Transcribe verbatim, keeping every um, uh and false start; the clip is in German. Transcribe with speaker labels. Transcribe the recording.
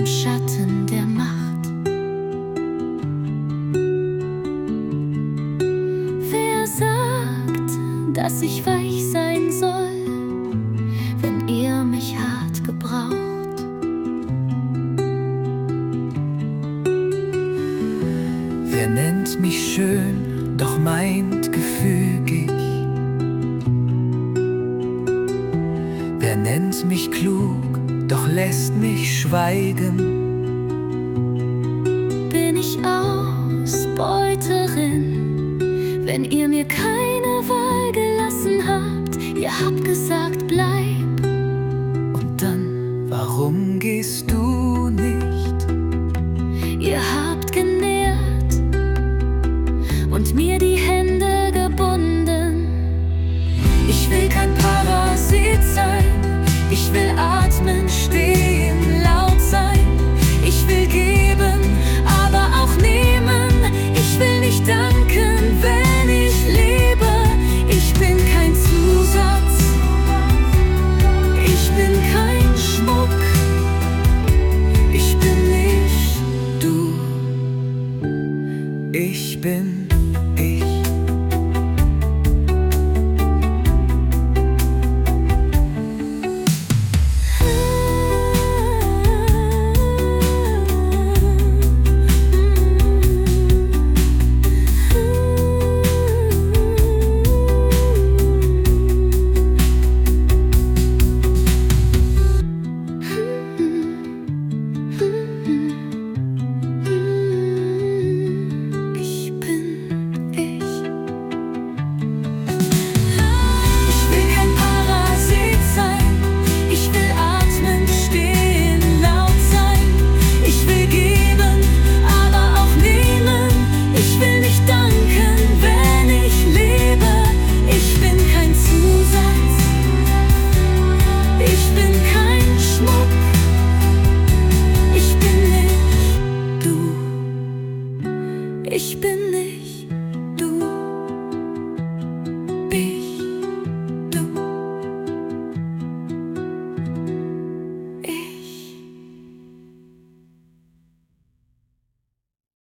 Speaker 1: im Schatten der Macht. Wer sagt, dass ich weich sein soll, wenn ihr mich hart gebraucht?
Speaker 2: Wer nennt mich schön, doch meint gefügig? Wer nennt mich klug, doch lässt mich schweigen?
Speaker 1: Bin ich Ausbeuterin, wenn ihr mir keine Wahl gelassen habt? Ihr habt gesagt, bleib.
Speaker 2: Und dann, warum gehst du nicht?
Speaker 1: Ihr habt genährt und mir die Hände gebunden. Ich will kein Parasit sein, ich will atmen, stehen, laut sein. Ich will geben, aber auch nehmen. Ich will nicht danken, wenn ich lebe. Ich bin kein Zusatz, ich bin kein Schmuck. Ich bin nicht du.
Speaker 2: Ich bin